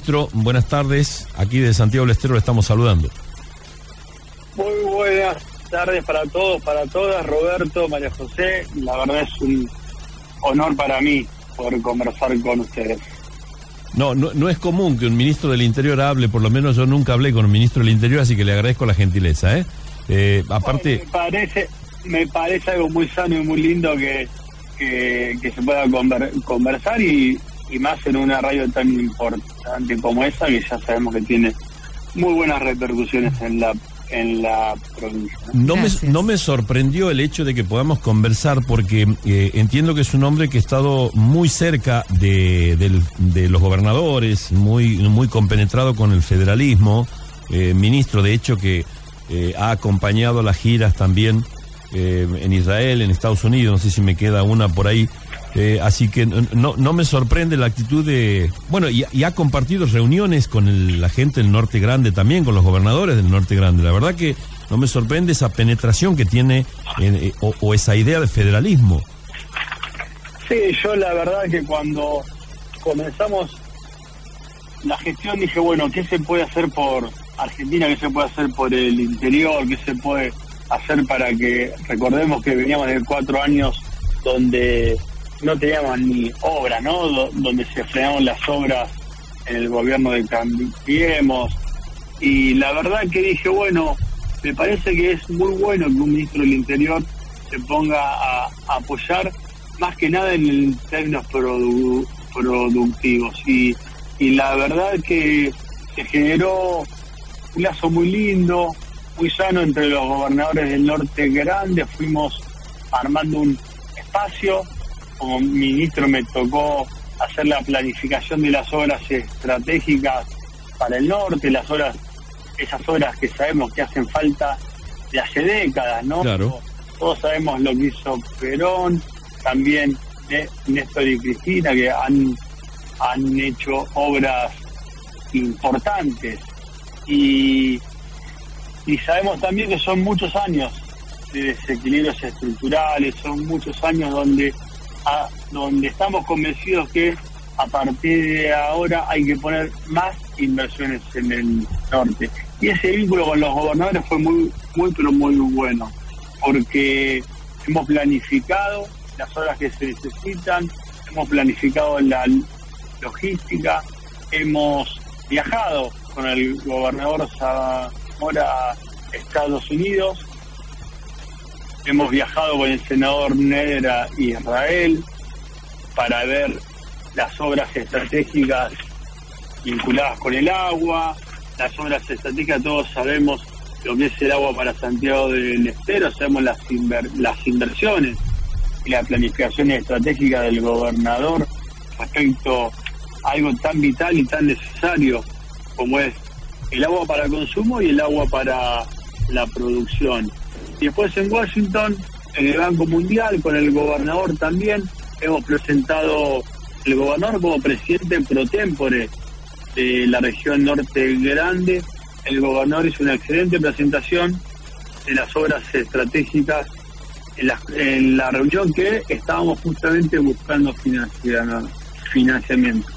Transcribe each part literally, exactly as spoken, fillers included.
ministro, buenas tardes. Aquí de Santiago del Estero le estamos saludando. Muy buenas tardes para todos, para todas, Roberto, María José. La verdad es un honor para mí poder conversar con ustedes. No, no, no es común que un ministro del Interior hable, por lo menos yo nunca hablé con un ministro del Interior, así que le agradezco la gentileza, ¿eh? eh aparte... Me parece, me parece algo muy sano y muy lindo que, que, que se pueda conver, conversar y, y más en una radio tan importante como esa, que ya sabemos que tiene muy buenas repercusiones en la en la provincia. No me, no me sorprendió el hecho de que podamos conversar porque eh, entiendo que es un hombre que ha estado muy cerca de, de, de los gobernadores, muy, muy compenetrado con el federalismo, eh, ministro de hecho que eh, ha acompañado las giras también eh, en Israel, en Estados Unidos, no sé si me queda una por ahí. Eh, así que no, no me sorprende la actitud de... Bueno, y, y ha compartido reuniones con el, la gente del Norte Grande también, con los gobernadores del Norte Grande. La verdad que no me sorprende esa penetración que tiene eh, o, o esa idea de federalismo. Sí, yo la verdad que cuando comenzamos la gestión dije, bueno, ¿qué se puede hacer por Argentina? ¿Qué se puede hacer por el interior? ¿Qué se puede hacer para que... Recordemos que veníamos de cuatro años donde... no teníamos ni obra, ¿no? Do, donde se frenaron las obras en el gobierno de Cambiemos. Y la verdad que dije, bueno, me parece que es muy bueno que un ministro del Interior se ponga a, a apoyar, más que nada en términos produ, productivos. Y, y la verdad que se generó un lazo muy lindo, muy sano entre los gobernadores del Norte Grande. Fuimos armando un espacio. Como ministro me tocó hacer la planificación de las obras estratégicas para el norte, las obras, esas obras que sabemos que hacen falta de hace décadas, ¿no? Claro. Todos sabemos lo que hizo Perón, también Néstor y Cristina, que han, han hecho obras importantes. Y, y sabemos también que son muchos años de desequilibrios estructurales, son muchos años donde... A, donde estamos convencidos que a partir de ahora hay que poner más inversiones en el norte. Y ese vínculo con los gobernadores fue muy, muy pero muy bueno, porque hemos planificado las obras que se necesitan, hemos planificado la logística, hemos viajado con el gobernador Zamora a Estados Unidos, hemos viajado con el senador Neder a Israel para ver las obras estratégicas vinculadas con el agua, las obras estratégicas, todos sabemos lo que es el agua para Santiago del Estero, sabemos las, inver, las inversiones y la planificación estratégica del gobernador respecto a algo tan vital y tan necesario como es el agua para consumo y el agua para la producción. Y después en Washington, en el Banco Mundial, con el gobernador también, hemos presentado el gobernador como presidente pro tempore de la región Norte Grande. El gobernador hizo una excelente presentación de las obras estratégicas en la, en la reunión que estábamos justamente buscando financiamiento.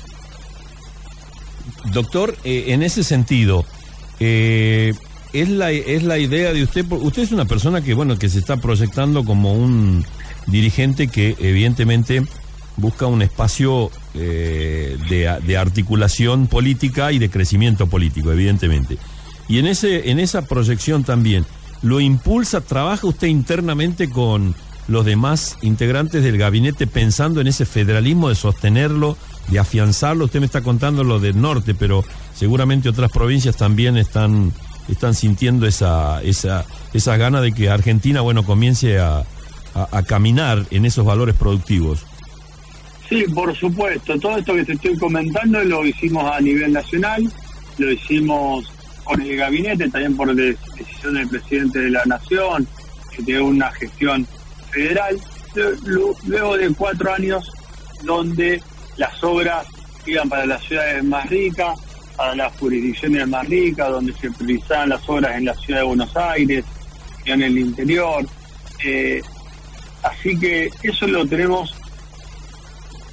Doctor, eh, en ese sentido... Eh... Es la, es la idea de usted, usted es una persona que, bueno, que se está proyectando como un dirigente que evidentemente busca un espacio eh, de, de articulación política y de crecimiento político, evidentemente. Y en ese, en esa proyección también, ¿lo impulsa, trabaja usted internamente con los demás integrantes del gabinete pensando en ese federalismo, de sostenerlo, de afianzarlo? Usted me está contando lo del norte, pero seguramente otras provincias también están... están sintiendo esa esa esa gana de que Argentina, bueno, comience a, a, a caminar en esos valores productivos. Sí, por supuesto. Todo esto que te estoy comentando lo hicimos a nivel nacional, lo hicimos con el gabinete, también por decisión del presidente de la Nación, que tiene una gestión federal, luego de cuatro años donde las obras iban para las ciudades más ricas, para las jurisdicciones más ricas, donde se priorizaban las obras en la ciudad de Buenos Aires y en el interior. Eh, así que eso lo tenemos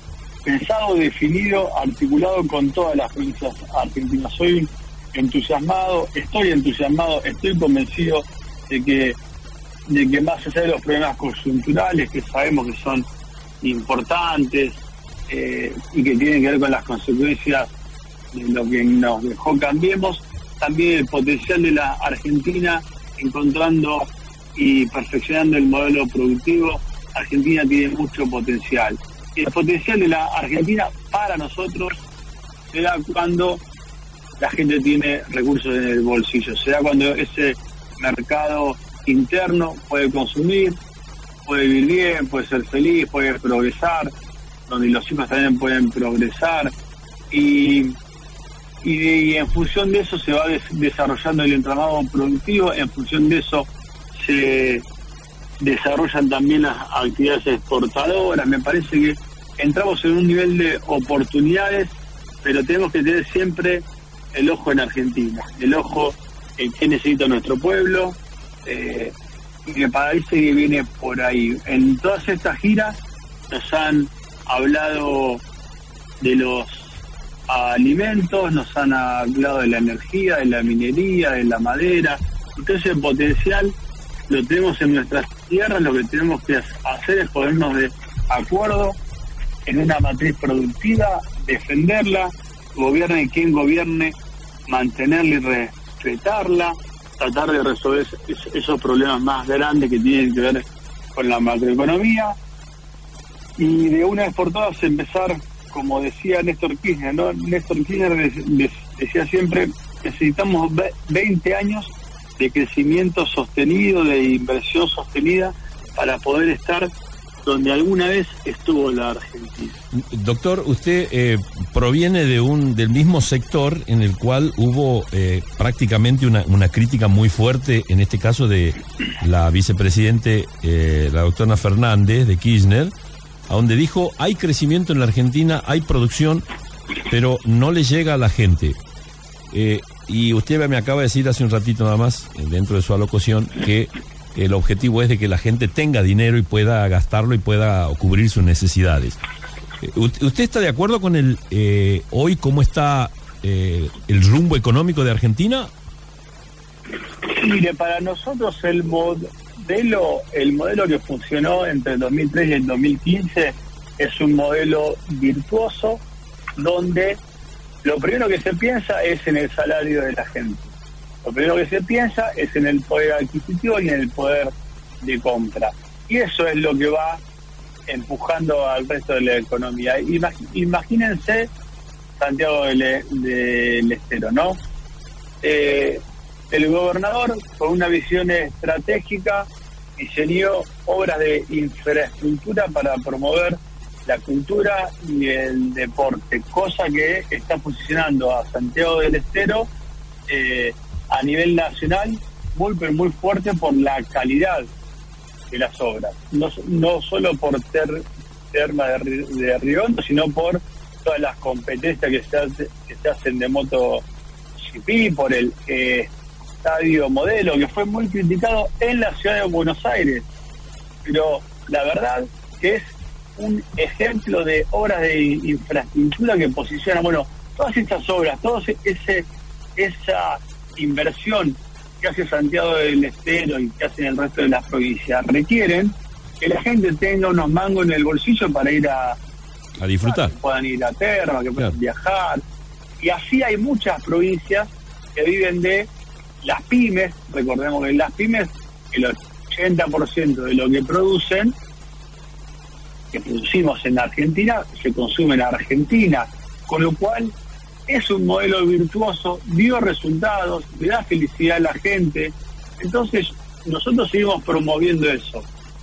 pensado, definido, articulado con todas las provincias argentinas. Soy entusiasmado, estoy entusiasmado, estoy convencido de que, de que más allá de los problemas coyunturales, que sabemos que son importantes eh, y que tienen que ver con las consecuencias de lo que nos dejó Cambiemos, también el potencial de la Argentina, encontrando y perfeccionando el modelo productivo. Argentina tiene mucho potencial. Y el potencial de la Argentina para nosotros se da cuando la gente tiene recursos en el bolsillo, se da cuando ese mercado interno puede consumir, puede vivir bien, puede ser feliz, puede progresar, donde los hijos también pueden progresar, y, y, y en función de eso se va des, desarrollando el entramado productivo, en función de eso se desarrollan también las actividades exportadoras. Me parece que entramos en un nivel de oportunidades, pero tenemos que tener siempre el ojo en Argentina, el ojo en qué necesita nuestro pueblo, eh, y me parece que viene por ahí. En todas estas giras nos han hablado de los alimentos, nos han hablado de la energía, de la minería, de la madera. Entonces el potencial lo tenemos en nuestras tierras, lo que tenemos que hacer es ponernos de acuerdo en una matriz productiva, defenderla, gobierne quien gobierne, mantenerla y respetarla, tratar de resolver esos problemas más grandes que tienen que ver con la macroeconomía, y de una vez por todas empezar, como decía Néstor Kirchner, ¿no? Néstor Kirchner decía siempre, necesitamos veinte años de crecimiento sostenido, de inversión sostenida, para poder estar donde alguna vez estuvo la Argentina. Doctor, usted eh, proviene de un del mismo sector en el cual hubo eh, prácticamente una, una crítica muy fuerte, en este caso de la vicepresidente, eh, la doctora Fernández de Kirchner, a donde dijo, hay crecimiento en la Argentina, hay producción, pero no le llega a la gente. Eh, y usted me acaba de decir hace un ratito nada más, dentro de su alocución, que el objetivo es de que la gente tenga dinero y pueda gastarlo y pueda cubrir sus necesidades. ¿Usted está de acuerdo con el eh, hoy cómo está eh, el rumbo económico de Argentina? Mire, para nosotros el modelo, el modelo que funcionó entre el dos mil tres y el dos mil quince es un modelo virtuoso, donde lo primero que se piensa es en el salario de la gente. Lo primero que se piensa es en el poder adquisitivo y en el poder de compra. Y eso es lo que va empujando al resto de la economía. Imagínense Santiago del, del Estero, ¿no? Eh, el gobernador, con una visión estratégica, diseñó obras de infraestructura para promover la cultura y el deporte, cosa que está posicionando a Santiago del Estero eh, a nivel nacional muy pero muy fuerte por la calidad de las obras, no, no solo por ter, Terma de, de Río Hondo, sino por todas las competencias que se, hace, que se hacen de MotoGP, por el eh, estadio modelo, que fue muy criticado en la ciudad de Buenos Aires, pero la verdad que es un ejemplo de obras de infraestructura que posiciona, bueno, todas estas obras, toda ese esa inversión que hace Santiago del Estero y que hacen el resto de las provincias requieren que la gente tenga unos mangos en el bolsillo para ir a a disfrutar, que puedan ir a Terma, que puedan claro. viajar, y así hay muchas provincias que viven de las pymes. Recordemos que las pymes, el ochenta por ciento de lo que producen, que producimos en Argentina, se consume en Argentina, con lo cual es un modelo virtuoso, dio resultados, le da felicidad a la gente. Entonces nosotros seguimos promoviendo eso,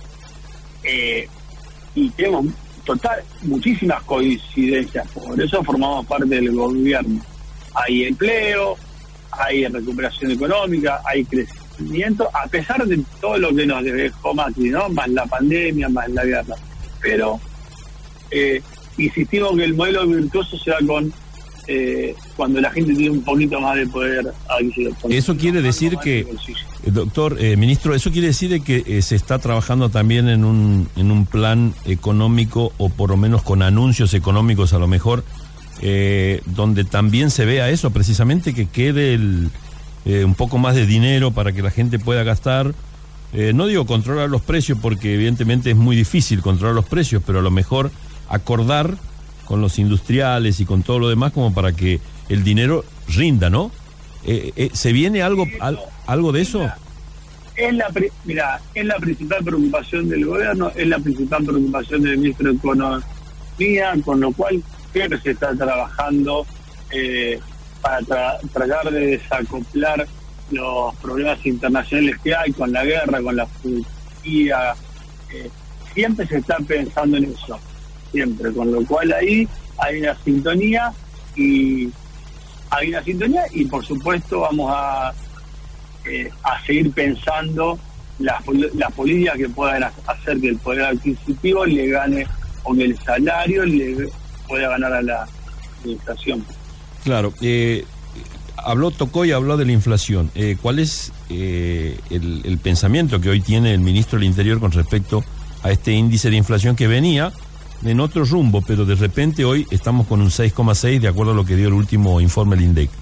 eh, y tenemos total muchísimas coincidencias, por eso formamos parte del gobierno. Hay empleo, hay recuperación económica, hay crecimiento, a pesar de todo lo que nos dejó Macri, ¿no? Más la pandemia, más la guerra. Pero eh, insistimos que el modelo virtuoso se da con eh, cuando la gente tiene un poquito más de poder adquisitivo. Eso quiere decir que, eh, doctor, eh, ministro, eso quiere decir de que eh, se está trabajando también en un, en un plan económico, o por lo menos con anuncios económicos a lo mejor, eh, donde también se vea eso, precisamente, que quede el, eh, un poco más de dinero para que la gente pueda gastar. Eh, no digo controlar los precios, porque evidentemente es muy difícil controlar los precios, pero a lo mejor acordar con los industriales y con todo lo demás como para que el dinero rinda, ¿no? Eh, eh, ¿Se viene algo al, algo de eso? Es la, mira, es la principal preocupación del gobierno, es la principal preocupación del ministro de Economía, con lo cual creo que se está trabajando eh, para tra tratar de desacoplar los problemas internacionales que hay con la guerra, con la Turquía. Eh, siempre se está pensando en eso. Siempre, con lo cual ahí hay una sintonía y hay una sintonía y por supuesto vamos a eh, a seguir pensando las, las políticas que puedan hacer que el poder adquisitivo le gane, o que el salario le pueda ganar a la inflación. Claro, eh, habló, tocó y habló de la inflación. Eh, ¿Cuál es eh, el, el pensamiento que hoy tiene el ministro del Interior con respecto a este índice de inflación que venía en otro rumbo, pero de repente hoy estamos con un seis coma seis de acuerdo a lo que dio el último informe del INDEC?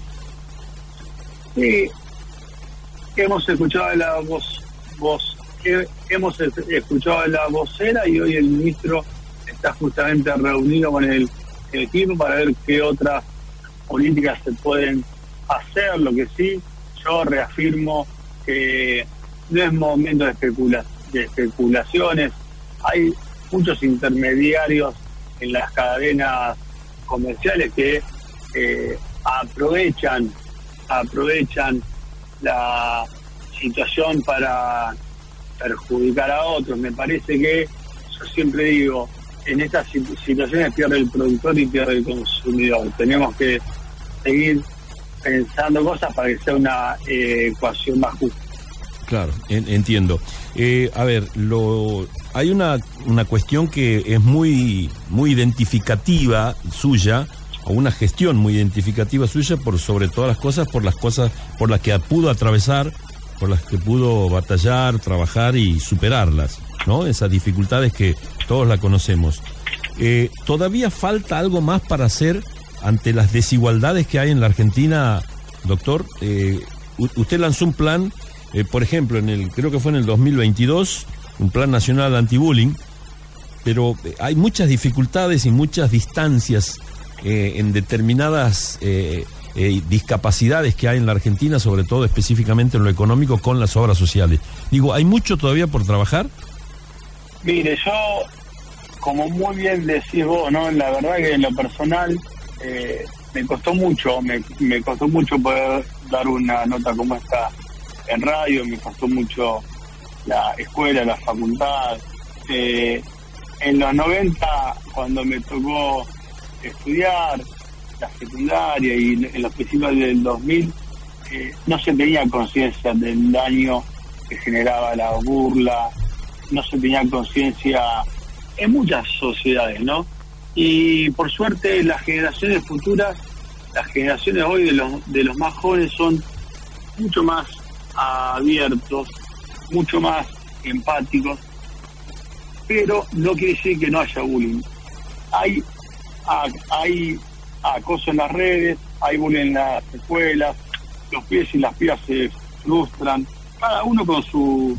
Sí, hemos escuchado la voz, voz eh, hemos escuchado la vocera y hoy el ministro está justamente reunido con el, el equipo para ver qué otras políticas se pueden hacer. Lo que sí, yo reafirmo que no es momento de, especula de especulaciones. Hay muchos intermediarios en las cadenas comerciales que eh, aprovechan aprovechan la situación para perjudicar a otros. Me parece que, yo siempre digo, en estas situaciones pierde el productor y pierde el consumidor. Tenemos que seguir pensando cosas para que sea una eh, ecuación más justa. Claro, en, entiendo. Eh, a ver, lo hay una una cuestión que es muy muy identificativa suya, o una gestión muy identificativa suya, por sobre todas las cosas, por las cosas por las que pudo atravesar, por las que pudo batallar, trabajar y superarlas, ¿no? Esas dificultades que todos la conocemos. Eh, ¿Todavía falta algo más para hacer ante las desigualdades que hay en la Argentina, doctor? Eh, usted lanzó un plan, eh, por ejemplo, en el creo que fue en el dos mil veintidós, un plan nacional anti-bullying, pero hay muchas dificultades y muchas distancias eh, en determinadas eh, eh, discapacidades que hay en la Argentina, sobre todo específicamente en lo económico, con las obras sociales. Digo, ¿hay mucho todavía por trabajar? Mire, yo, como muy bien decís vos, ¿no? La verdad que en lo personal eh, me costó mucho, me, me costó mucho poder dar una nota como esta en radio, me costó mucho la escuela, la facultad. Eh, en los noventa, cuando me tocó estudiar la secundaria y en los principios del dos mil, eh, no se tenía conciencia del daño que generaba la burla, no se tenía conciencia en muchas sociedades, ¿no? Y por suerte las generaciones futuras, las generaciones hoy de los, de los más jóvenes son mucho más abiertos, mucho más empáticos, pero no quiere decir que no haya bullying. Hay, hay acoso en las redes, hay bullying en las escuelas, los pibes y las pibas se frustran, cada uno con su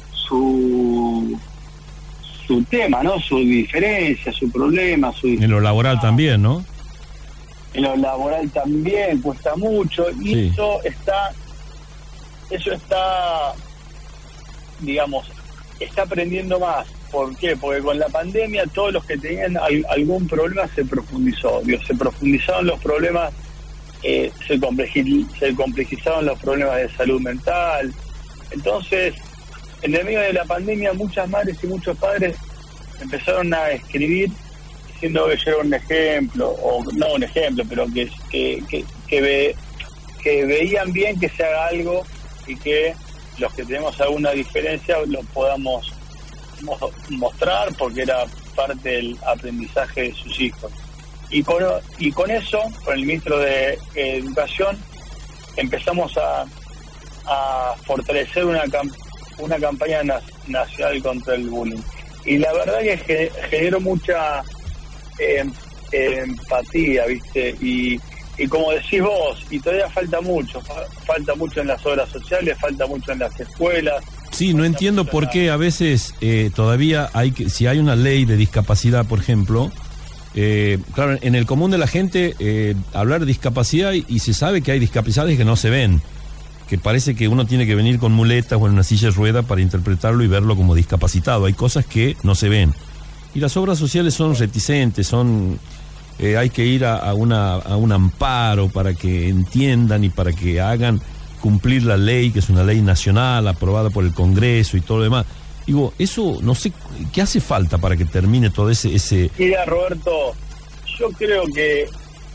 su su tema, ¿no? Su diferencia, su problema, su en lo laboral también, ¿no? En lo laboral también cuesta mucho, y sí. eso está eso está digamos, está aprendiendo más. ¿Por qué? Porque con la pandemia todos los que tenían al, algún problema se profundizó, Dios, se profundizaron los problemas, eh, se, compleji, se complejizaron los problemas de salud mental. Entonces, en el medio de la pandemia, muchas madres y muchos padres empezaron a escribir diciendo que yo era un ejemplo, o no un ejemplo, pero que, que, que, que, ve, que veían bien que se haga algo y que los que tenemos alguna diferencia lo podamos mostrar, porque era parte del aprendizaje de sus hijos. Y con, y con eso, con el ministro de eh, Educación, empezamos a, a fortalecer una, una campaña na, nacional contra el bullying. Y la verdad que generó mucha eh, eh, empatía, ¿viste? Y, y como decís vos, y todavía falta mucho, fa, falta mucho en las obras sociales, falta mucho en las escuelas. Sí, no entiendo por qué a veces eh, todavía hay que, si hay una ley de discapacidad, por ejemplo, eh, claro, en el común de la gente eh, hablar de discapacidad y, y se sabe que hay discapacidades que no se ven, que parece que uno tiene que venir con muletas o en una silla de rueda para interpretarlo y verlo como discapacitado. Hay cosas que no se ven. Y las obras sociales son reticentes, son eh, hay que ir a, a, una, a un amparo para que entiendan y para que hagan cumplir la ley, que es una ley nacional aprobada por el Congreso y todo lo demás. Digo, eso, no sé, ¿qué hace falta para que termine todo ese... ese... Mira, Roberto, yo creo que,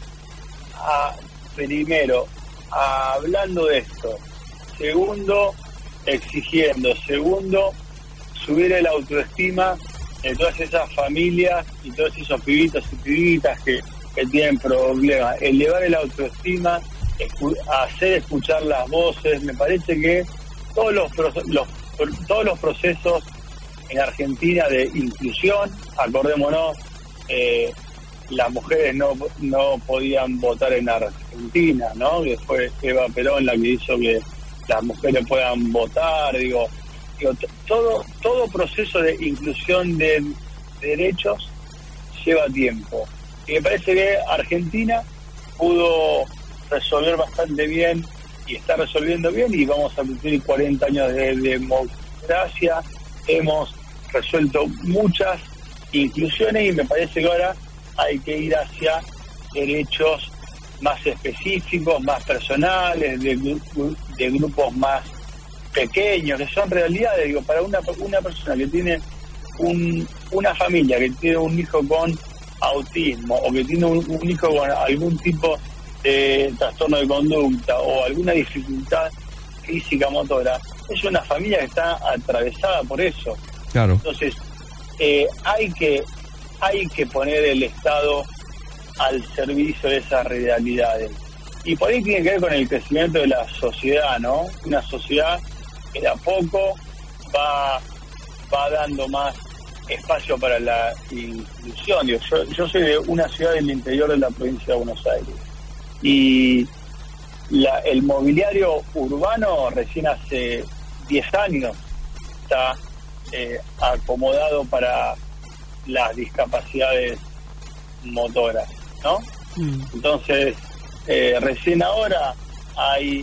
a, primero, a, hablando de esto, segundo, exigiendo, segundo, subir el autoestima de todas esas familias y todos esos pibitos y pibitas que, que tienen problemas, elevar el autoestima, escu hacer escuchar las voces. Me parece que todos los, los todos los procesos en Argentina de inclusión, acordémonos, eh, las mujeres no no podían votar en Argentina, ¿no? Que fue Eva Perón la que hizo que las mujeres puedan votar, digo, digo todo todo proceso de inclusión de derechos lleva tiempo. Y me parece que Argentina pudo resolver bastante bien y está resolviendo bien, y vamos a cumplir cuarenta años de democracia. Hemos resuelto muchas inclusiones y me parece que ahora hay que ir hacia derechos más específicos, más personales, de, de grupos más pequeños, que son realidades. Digo, para una, una persona que tiene un, una familia que tiene un hijo con autismo o que tiene un, un hijo con algún tipo de trastorno de conducta o alguna dificultad física motora, es una familia que está atravesada por eso. Claro. Entonces eh, hay que hay que poner el Estado al servicio de esas realidades, y por ahí tiene que ver con el crecimiento de la sociedad, ¿no? Una sociedad que de a poco va va dando más espacio para la inclusión. Yo, yo soy de una ciudad del interior de la provincia de Buenos Aires, y la, el mobiliario urbano recién hace diez años está eh, acomodado para las discapacidades motoras, ¿no? Mm. Entonces, eh, recién ahora hay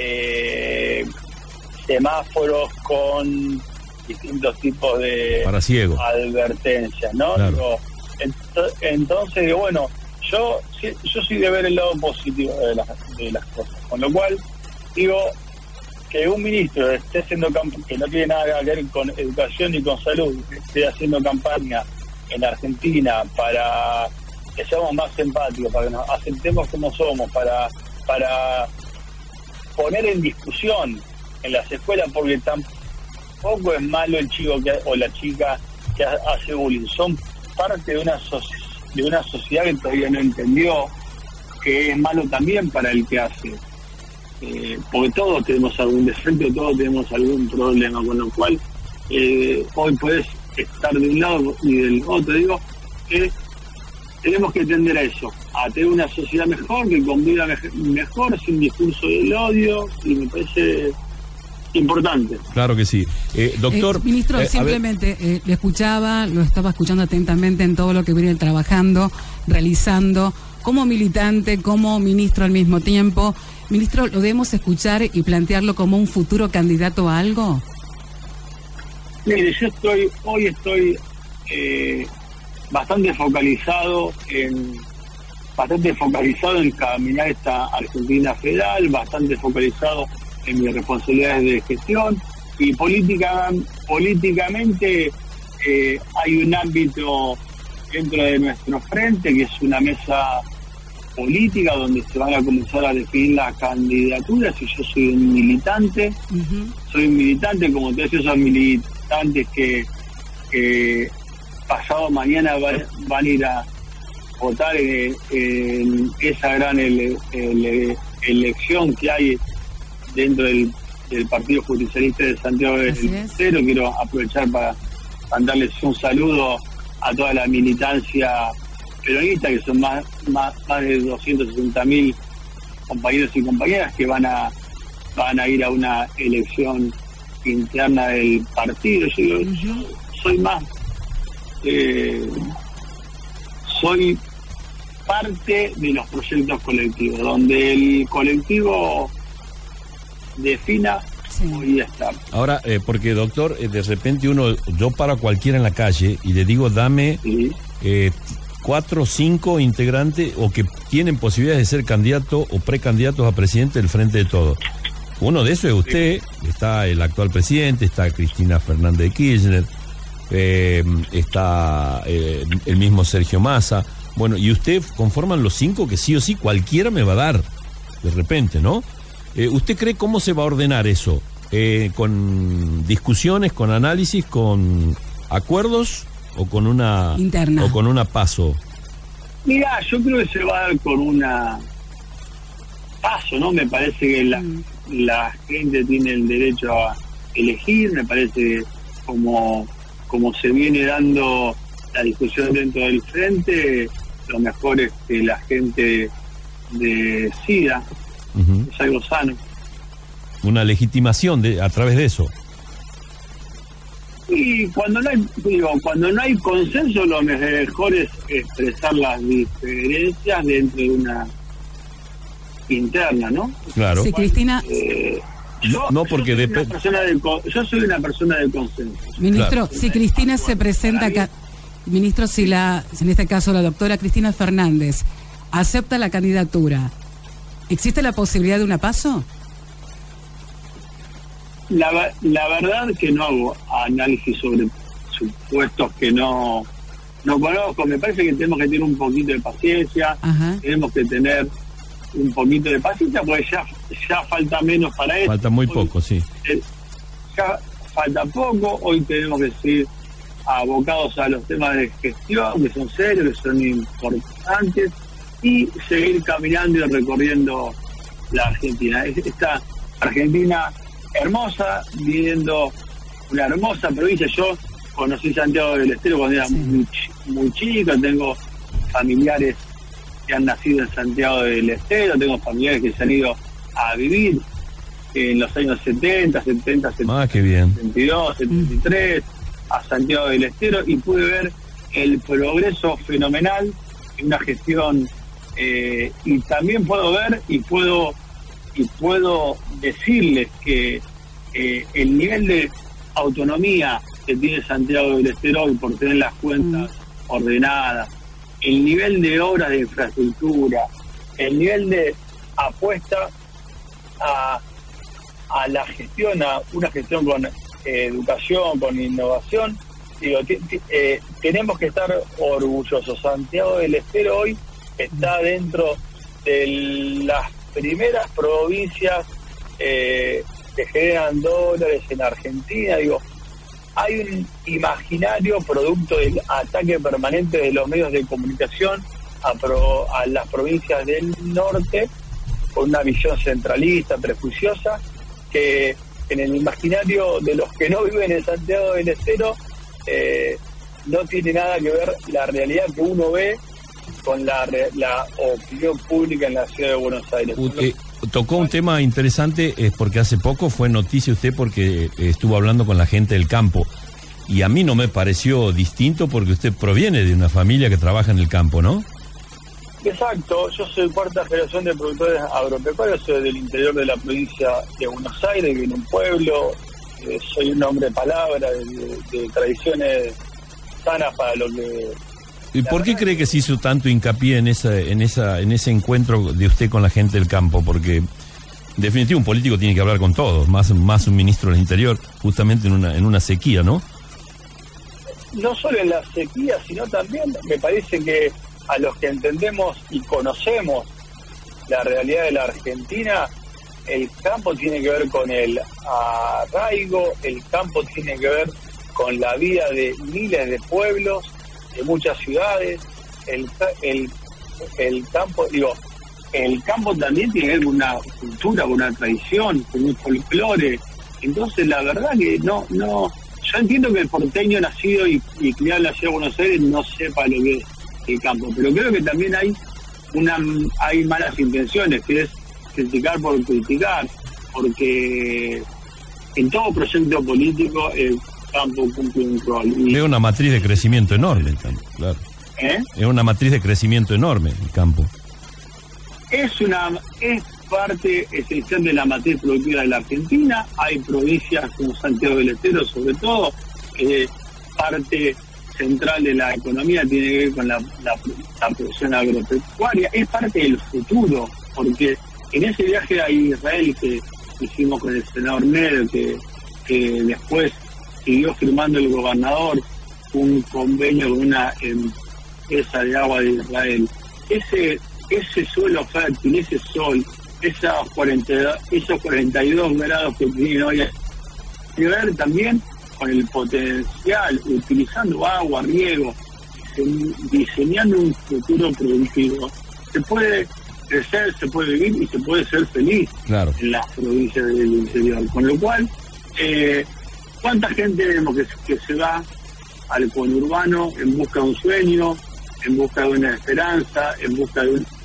eh, semáforos con distintos tipos de para ciegos, advertencias, ¿no? Claro. Digo, ent- entonces, bueno, yo yo soy de ver el lado positivo de las, de las cosas, con lo cual digo que un ministro esté haciendo camp- que no tiene nada que ver con educación ni con salud, esté haciendo campaña en Argentina para que seamos más empáticos, para que nos aceptemos como somos, para para poner en discusión en las escuelas, porque tampoco es malo el chico que, o la chica que hace bullying, son parte de una sociedad de una sociedad que todavía no entendió que es malo también para el que hace, eh, porque todos tenemos algún defecto, todos tenemos algún problema, con lo cual eh, hoy puedes estar de un lado y del otro. Digo que tenemos que tender a eso, a tener una sociedad mejor, que conviva me- mejor, sin discurso del odio, y me parece importante. Claro que sí. Eh, doctor... Eh, ministro, eh, simplemente eh, le escuchaba, lo estaba escuchando atentamente en todo lo que viene trabajando, realizando, como militante, como ministro al mismo tiempo. Ministro, ¿lo debemos escuchar y plantearlo como un futuro candidato a algo? Mire, yo estoy, hoy estoy eh, bastante focalizado en bastante focalizado en caminar esta Argentina federal, bastante focalizado en mis responsabilidades de gestión, y política, políticamente eh, hay un ámbito dentro de nuestro frente que es una mesa política donde se van a comenzar a definir las candidaturas, y yo soy un militante, uh-huh. soy un militante, como te decía, son militantes que, que pasado mañana van, van a ir a, votar en, en esa gran ele, ele, elección que hay dentro del, del Partido Justicialista de Santiago del Estero. Quiero aprovechar para mandarles un saludo a toda la militancia peronista, que son más, más, más de doscientos sesenta mil compañeros y compañeras que van a van a ir a una elección interna del partido. Yo, yo soy más eh, soy parte de los proyectos colectivos, donde el colectivo defina, sí, voy a estar. Ahora, eh, porque doctor, eh, de repente uno, yo paro a cualquiera en la calle y le digo, dame sí. eh, cuatro o cinco integrantes o que tienen posibilidades de ser candidatos o precandidatos a presidente del Frente de Todos. Uno de esos es usted, sí. Está el actual presidente, está Cristina Fernández de Kirchner, eh, está eh, el mismo Sergio Massa. Bueno, y usted conforman los cinco que sí o sí cualquiera me va a dar, de repente, ¿no? Eh, ¿Usted cree cómo se va a ordenar eso? Eh, ¿Con discusiones, con análisis, con acuerdos o con una interna o con una paso? Mira, yo creo que se va a dar con una paso, ¿no? Me parece que la, mm. la gente tiene el derecho a elegir. Me parece que como, como se viene dando la discusión dentro del frente, lo mejor es que la gente decida. Uh-huh. Es algo sano. Una legitimación de, a través de eso. Y cuando no hay, digo, cuando no hay consenso, lo mejor es expresar las diferencias dentro de una interna, ¿no? Claro. Sí, Cristina. Eh, yo, no, porque yo, soy de... una persona de, yo soy una persona de consenso. Ministro, claro. Si Cristina se presenta acá, ministro, si la, en este caso la doctora Cristina Fernández acepta la candidatura, ¿existe la posibilidad de una paso? La, la verdad que no hago análisis sobre supuestos que no no conozco. Me parece que tenemos que tener un poquito de paciencia. Ajá. Tenemos que tener un poquito de paciencia porque ya ya falta menos para eso. Falta muy hoy, poco, sí. Eh, ya falta poco. Hoy tenemos que seguir abocados a los temas de gestión, que son serios, que son importantes, y seguir caminando y recorriendo la Argentina. Esta Argentina hermosa, viviendo una hermosa provincia. Yo conocí Santiago del Estero cuando era sí. muy, muy chico, tengo familiares que han nacido en Santiago del Estero, tengo familiares que se han ido a vivir en los años setenta, setenta, ah, qué bien. setenta y dos, setenta y tres, mm. a Santiago del Estero, y pude ver el progreso fenomenal en una gestión, eh, y también puedo ver y puedo y puedo decirles que eh, el nivel de autonomía que tiene Santiago del Estero hoy por tener las cuentas mm. ordenadas, el nivel de obras de infraestructura, el nivel de apuesta a, a la gestión, a una gestión con eh, educación, con innovación, digo, t- t- eh, tenemos que estar orgullosos. Santiago del Estero hoy está dentro de las primeras provincias eh, que generan dólares en Argentina. Digo, hay un imaginario producto del ataque permanente de los medios de comunicación a, pro, a las provincias del norte, con una visión centralista, prejuiciosa, que en el imaginario de los que no viven en Santiago del Estero eh, no tiene nada que ver la realidad que uno ve con la, la opinión pública en la ciudad de Buenos Aires. Usted tocó un tema interesante, es porque hace poco fue noticia usted porque estuvo hablando con la gente del campo, y a mí no me pareció distinto porque usted proviene de una familia que trabaja en el campo, ¿no? Exacto, yo soy cuarta generación de productores agropecuarios, soy del interior de la provincia de Buenos Aires, en un pueblo, eh, soy un hombre de palabra, de, de, de tradiciones sanas para lo que... ¿Y por qué cree que se hizo tanto hincapié en esa, en esa, en ese encuentro de usted con la gente del campo? Porque en definitiva un político tiene que hablar con todos, más, más un ministro del Interior, justamente en una, en una sequía, ¿no? No solo en la sequía, sino también me parece que a los que entendemos y conocemos la realidad de la Argentina, el campo tiene que ver con el arraigo, el campo tiene que ver con la vida de miles de pueblos, de muchas ciudades, el, el, el campo, digo, el campo también tiene una cultura, una tradición, un folclore. Entonces, la verdad que no, no, yo entiendo que el porteño nacido y, y criado en la ciudad de Buenos Aires no sepa lo que es el campo, pero creo que también hay una hay malas intenciones, que es criticar por criticar, porque en todo proyecto político el campo cumple un rol. Y, es una matriz de crecimiento enorme el campo, claro. ¿Eh? Es una matriz de crecimiento enorme el campo. Es una es parte esencial de la matriz productiva de la Argentina. Hay provincias como Santiago del Estero, sobre todo, que parte central de la economía tiene que ver con la, la, la producción agropecuaria. Es parte del futuro, porque en ese viaje a Israel que hicimos con el senador Ned, que, que después siguió firmando el gobernador un convenio con una empresa de agua de Israel, ese ese suelo fértil, ese sol, esos cuarenta, esos cuarenta y dos grados que tiene hoy, tiene que ver también con el potencial, utilizando agua, riego, diseñando un futuro productivo. Se puede crecer, se puede vivir y se puede ser feliz, claro, en las provincias del interior. Con lo cual, eh, ¿cuánta gente vemos que, que se va al conurbano en busca de un sueño, en busca de una esperanza, en busca de un